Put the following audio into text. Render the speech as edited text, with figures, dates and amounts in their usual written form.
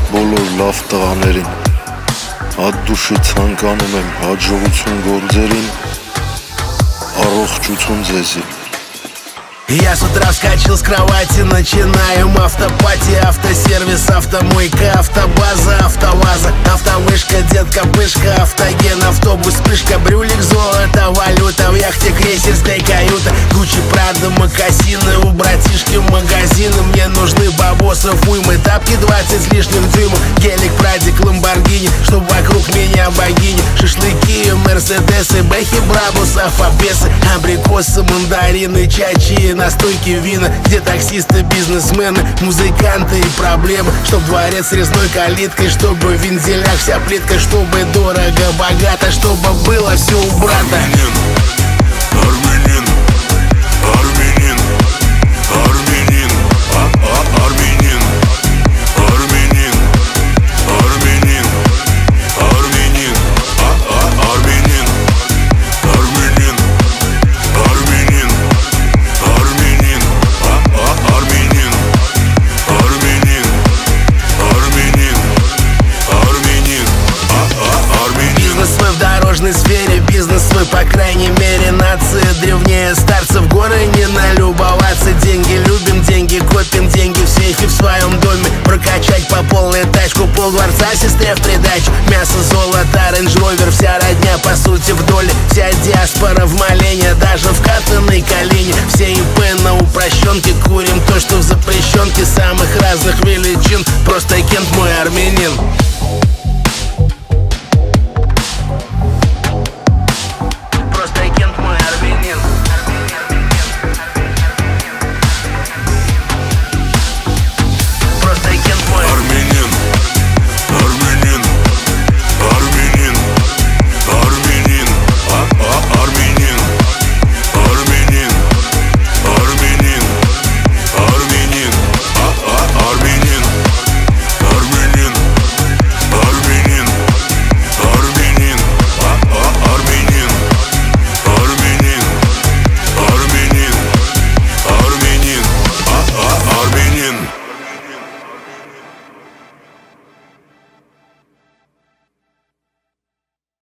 բոլոր լավ տղաներին, Հատ դուշի ցանկանում եմ հաջողություն գործերին, Առողջություն ձեզի. Я с утра вскочил с кровати, начинаем автопати, автосервис, автомойка, автобаза, автоваза, автовышка, детка, пышка, автоген, автобус, вспышка, брюлик, золото, валюта, в яхте крейсерская каюта, Гуччи, Прада, мокасины, у братишки магазины, мне нужны бабосы, уймы, тапки 20 с лишним дюймов, гелик, прадик, ламборгини, чтоб вокруг меня богини, шашлыки, мерседесы, бэхи, брабусы, фабесы, абрикосы, мандарины, чачи, настойки, вина, где таксисты, бизнесмены, музыканты и проблемы. Чтоб дворец с резной калиткой, чтобы в вензелях вся плитка, чтобы дорого, богато, чтобы было все у брата. Армянин, армянин, армянин, армянин, армянин, армянин, армянин, армянин, армянин, армянин, армянин, армянин, армянин, армянин. Бизнес свой в дорожной сфере, бизнес свой, по крайней мере, нация древнее старцев, горы не налюбоваться. Деньги любим, деньги копим, деньги в сейфе в своем доме, прокачать по полной тачку, полдворца сестре в придачу. Мясо, золото, рейндж-ровер, вся родня по сути в доле, вся диаспора в молении, даже в катанной колени. Все ИП на упрощенке, курим то, что в запрещенке самых разных величин. Просто Кент мой армянин.